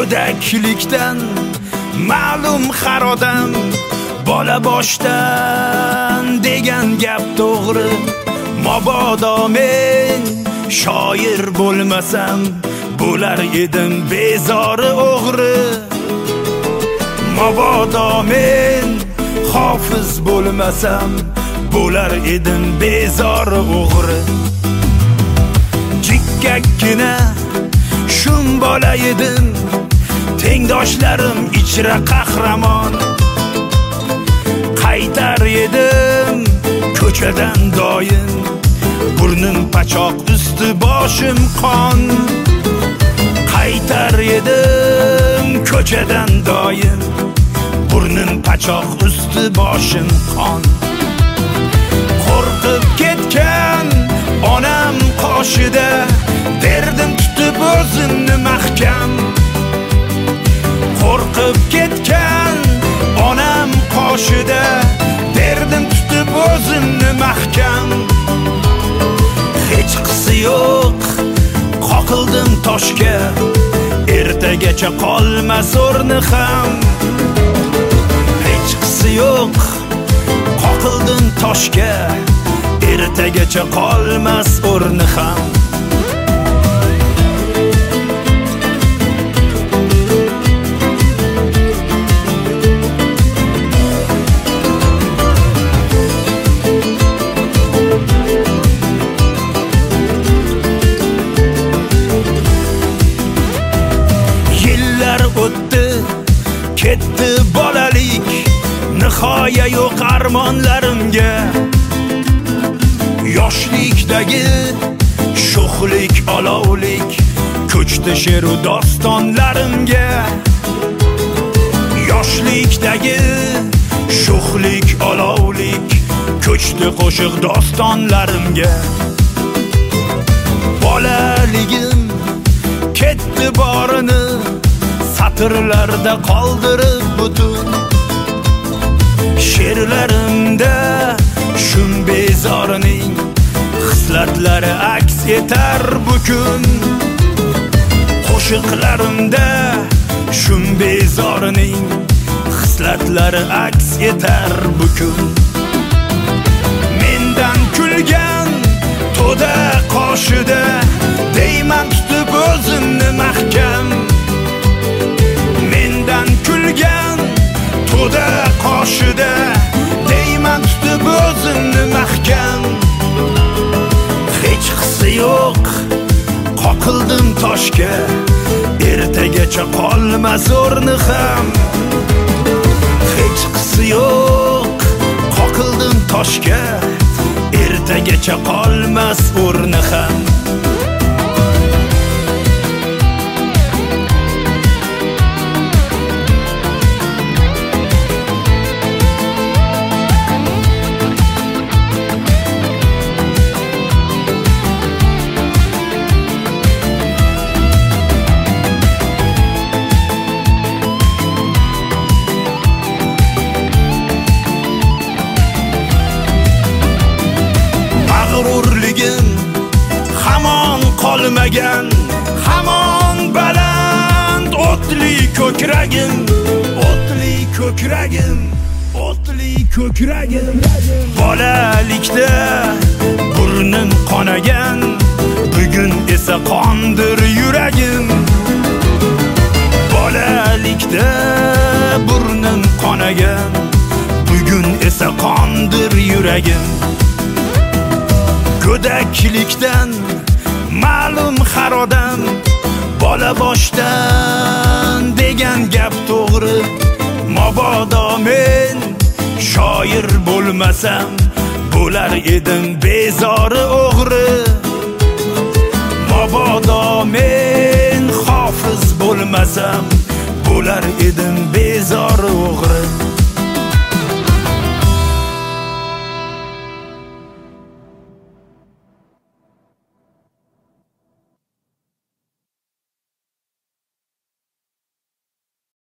go'daklikdan ma'lum xarodam, bola boshdan degan gap to'g'ri. Mabodo men shoir bo'lmasam, bo'lar edim bezori o'g'ri. Mabodo men hofiz bo'lmasam, bo'lar edim bezori o'g'ri. Jikkakkina shum bola edim, tengdoshlarim ichra qahramon. Qaytar edim ko'chadan doim, burnim pachoq, usti boshim qon. Qaytar edim ko'chadan doim, burnim pachoq, usti boshim qon. Qo'rqib ketgan onam qoshida, derdim tutib o'zimni mahkam. Qo'rqib ketgan onam qoshida, derdim tutib o'zimni mahkam. Hech qisi yo'q, qoqildim toshga, ertagacha qolmas o'rni ham. Hech qisi yo'q, qoqildim toshga, ertagacha qolmas o'rni ham. Ketdi bolalik, nihoya yo'q armonlarimga. Yoshlikdagi sho'xlik, olovlik ko'chdi she'ru dostonlarimga. Yoshlikdagi sho'xlik, olovlik ko'chdi qo'shiq dostonlarimga. Bolaligim ketdi borini, satırlarda qoldirib butun. She'rlarimda shum bezorining hislatlari aks etar bugun. Qo'shiqlarimda shum bezorining hislatlari aks etar bugun. Mendan kulgan to'da qoshida, deyman tutib o'zimni mahkam. Kulgan to'da qoshida, deyman tutib o'zimni mahkam. Hech qisi yo'q, qoqildim toshga, ertagacha qolmas o'rni ham. Hech qisi yo'q, qoqildim toshga, ertagacha qolmas o'rni ham. Mag'rurligim hamon qolmagan, hamon baland o'tli ko'kragim, o'tli ko'kragim, o'tli ko'kragim. Bolalikda burnim qonagan, bugun esa qondir yuragim. Bolalikda burnim qonagan, bugun esa qondir yuragim. Go'daklikdan ma'lum xarodam, bola boshdan degan gap to'g'ri. Mabodo men shoir bo'lmasam, bo'lar edim bezori o'g'ri. Mabodo men hofiz bo'lmasam, bo'lar edim